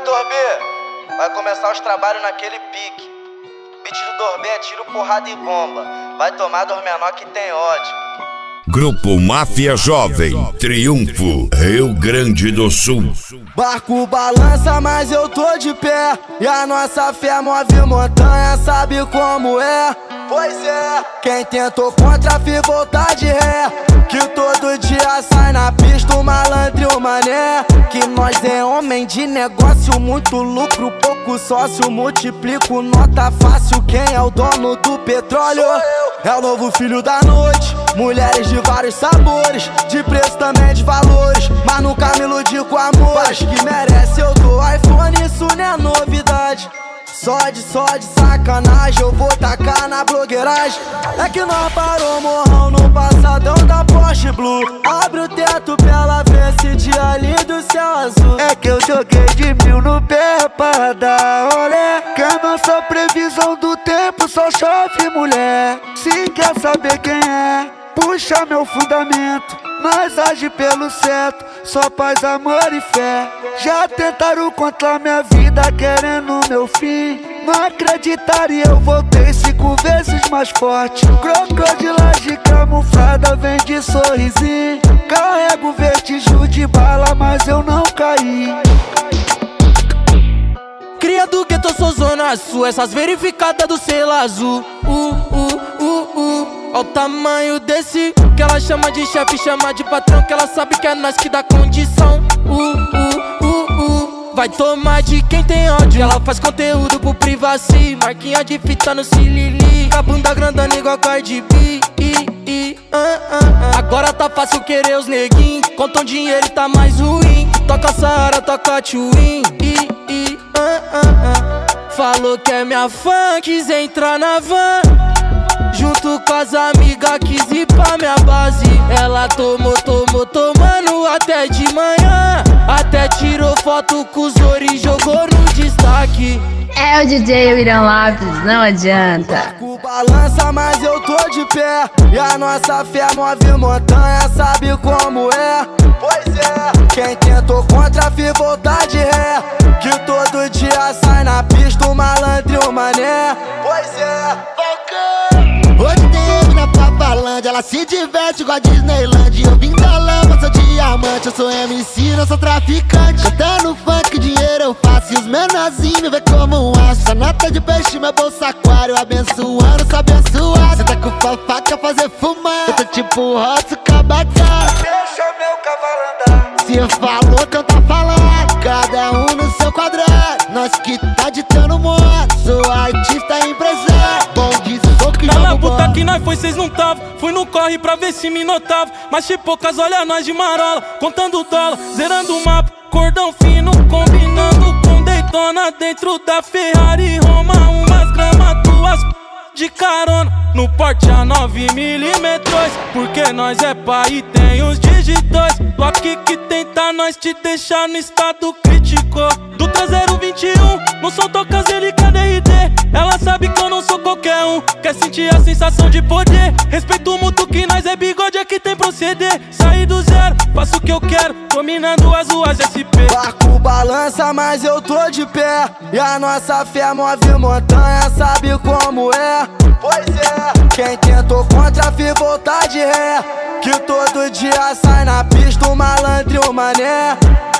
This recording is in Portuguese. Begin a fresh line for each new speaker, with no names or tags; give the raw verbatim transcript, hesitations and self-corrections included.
Dorbê, vai começar os trabalhos naquele pique. Beat do Dorbê é tiro, porrada e bomba. Vai tomar dos menor que tem ódio.
Grupo Máfia Jovem, Triunfo, Rio Grande do Sul.
Barco balança, mas eu tô de pé. E a nossa fé move montanha, sabe como é? Pois é, quem tentou contra fi voltar de ré. Que todo dia sai na pista o malandro e o mané. Que nós é homem de negócio, muito lucro, pouco sócio. Multiplico nota fácil, quem é o dono do petróleo? É o novo filho da noite. Mulheres de vários sabores, de preço também de valores, mas nunca me iludi com amores que merece eu dou iPhone, isso não é novidade. Só de, só de sacanagem eu vou tacar na blogueiragem. É que nós parou morrão no passadão da Porsche Blue. Abre o teto pra ela ver esse dia lindo, céu azul.
É que eu joguei de mil no pé pra dar olé. Que a nossa previsão do tempo só chove mulher. Se quer saber quem é, puxa meu fundamento, nós age pelo certo, só paz, amor e fé. Já tentaram contra minha vida, querendo meu fim. Não acreditaria, eu voltei cinco vezes mais forte. Crocodilagem camuflada, vem de sorrisinho. Carrego vertigem de bala, mas eu não caí.
Cria do gueto, eu sou zona sul. Essas verificadas do selo azul. Uh, uh, uh, uh. Olha o tamanho desse, que ela chama de chefe, chama de patrão, que ela sabe que é nós que dá condição. Uh, uh, uh, uh. Vai tomar de quem tem ódio. Ela faz conteúdo pro privacy, marquinha de fita no cilili, a bunda grandona igual Cardi B. I, I, uh, uh, uh. Agora tá fácil querer os neguinhos, contam dinheiro e tá mais ruim. Toca Saara, toca Twin. I, I, uh, uh, uh. Falou que é minha fã, quis entrar na van. Junto com as amigas, quis ir pra minha base. Ela tomou, tomou, tomando até de manhã. Até tirou foto com os ouro e jogou no destaque.
É o D J William Lopes, não adianta.
Barco balança, mas eu tô de pé. E a nossa fé move montanha, sabe como é? Pois é, quem tentou contra fi voltar de ré. Que todo dia sai na pista o malandro e o mané. Pois é,
hoje tem mina pra Falândia, ela se diverte igual a Disneyland. Eu vim da lama, sou diamante, eu sou M C, não sou traficante. Cantando funk, dinheiro eu faço e os menorzinhos vê como um aço. A nota de peixe, meu bolso aquário, abençoando, sou abençoado. Cê tá com fofá, quer fazer fumar, eu tô tipo roço, cabatá.
deixa meu cavalo andar.
Se falou que eu tá falando, cada um no seu quadrado. Nós que tá ditando moda, sou artista empresário. Bom de soco e
Cala a
jogo
puta
bom.
que nós foi, cês não tava. Fui no corre pra ver se me notava. Mas de poucas, olha nós de marola, contando dólar, zerando o mapa. Cordão fino, combinando com Daytona. Dentro da Ferrari Roma, umas gramas, duas p... de carona. No porte a nove milímetros, porque nós é pai e tem os digitais. Lock que tenta nós te deixar no estado crítico. Do traseiro vinte e um, não sou tocas ele K D D. Ela sabe que eu não sou qualquer um, quer sentir a sensação de poder. Respeito muito que nós é bigode, é que tem proceder. Saí do zero, faço o que eu quero, dominando as ruas S P.
Barco balança, mas eu tô de pé. E a nossa fé move montanha, sabe como é? Pois é, quem tentou contra fi voltar de ré. Que todo dia sai na pista o malandro e o mané.